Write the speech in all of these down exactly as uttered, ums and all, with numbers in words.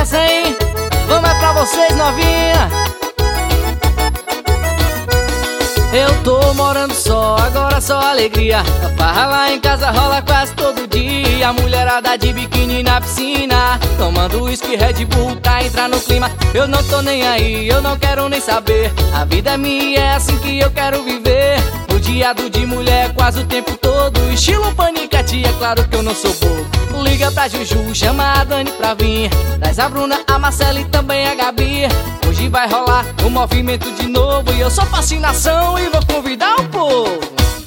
essa, hein? Vamos é pra vocês, novinha. Eu tô morando só, agora só alegria. A farra lá em casa rola quase todo dia. A mulherada de biquíni na piscina, tomando uísque Red Bull pra entrar no clima. Eu não tô nem aí, eu não quero nem saber. A vida é minha, é assim que eu quero viver. Rodeado de mulher quase o tempo todo, estilo paniquete, é claro que eu não sou bobo. Liga pra Juju, chama a Dani pra vir. Traz a Bruna, a Marcela e também a Gabi. Hoje vai rolar o movimento de novo. E eu sou fascinação e vou convidar o povo.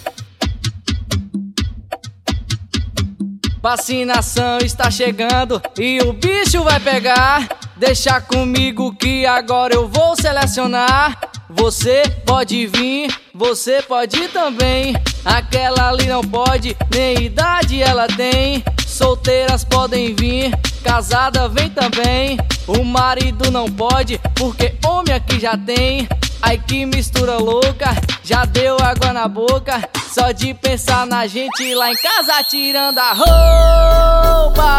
Fascinação está chegando e o bicho vai pegar. Deixa comigo que agora eu vou selecionar. Você pode vir, você pode ir também. Aquela ali não pode, nem idade ela tem. Solteiras podem vir, casada vem também. O marido não pode, porque homem aqui já tem. Ai que mistura louca, já deu água na boca. Só de pensar na gente lá em casa tirando a roupa.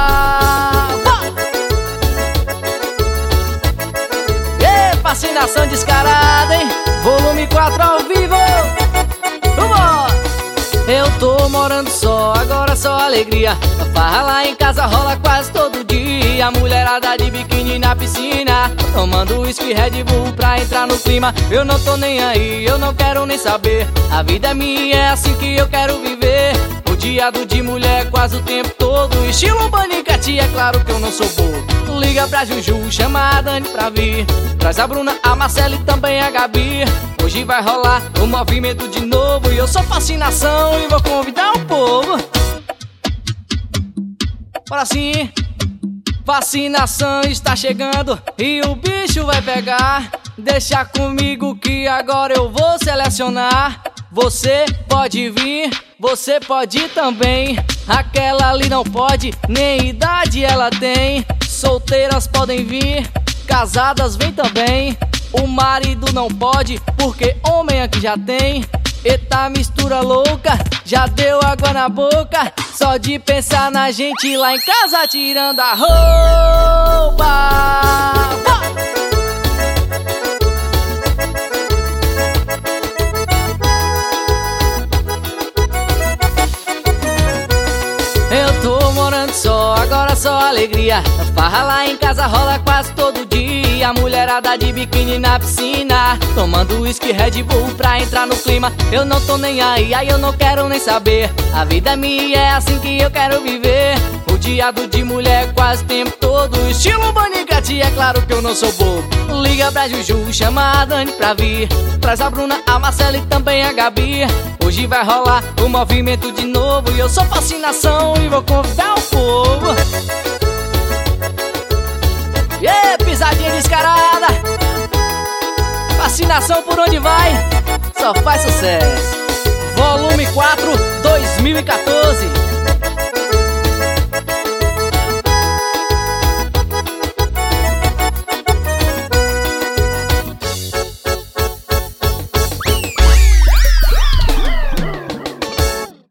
Ê, fascinação descarada, hein? Volume quatro ao vivo. Vambora! Eu tô morando só, agora só alegria. A farra lá em casa rola quase todo dia. A mulherada de biquíni na piscina, tomando uísque Red Bull pra entrar no clima. Eu não tô nem aí, eu não quero nem saber. A vida é minha, é assim que eu quero viver. Rodeado de mulher quase o tempo todo, estilo paniquete, é claro que eu não sou bobo. Liga pra Juju, chama a Dani pra vir. Traz a Bruna, a Marcela e também a Gabi. Hoje vai rolar o movimento de novo. E eu sou fascinação e vou convidar o povo. Bora sim. Fascinação está chegando e o bicho vai pegar. Deixa comigo que agora eu vou selecionar. Você pode vir, você pode ir também. Aquela ali não pode, nem idade ela tem. Solteiras podem vir, casadas vem também. O marido não pode, porque homem aqui já tem. Eita mistura louca, já deu água na boca. Só de pensar na gente lá em casa tirando a roupa. Eu tô morando só, agora só alegria. A farra lá em casa rola quase todo dia. A mulherada de biquíni na piscina, tomando uísque Red Bull pra entrar no clima. Eu não tô nem aí, aí eu não quero nem saber. A vida é minha, é assim que eu quero viver. Rodeado de mulher quase o tempo todo, estilo paniquete, é claro que eu não sou bobo. Liga pra Juju, chama a Dani pra vir. Traz a Bruna, a Marcela e também a Gabi. Hoje vai rolar o movimento de novo. E eu sou fascinação e vou convidar o povo. E yeah, pisadinha descarada. Fascinação por onde vai, só faz sucesso. Volume quatro, dois mil e quatorze.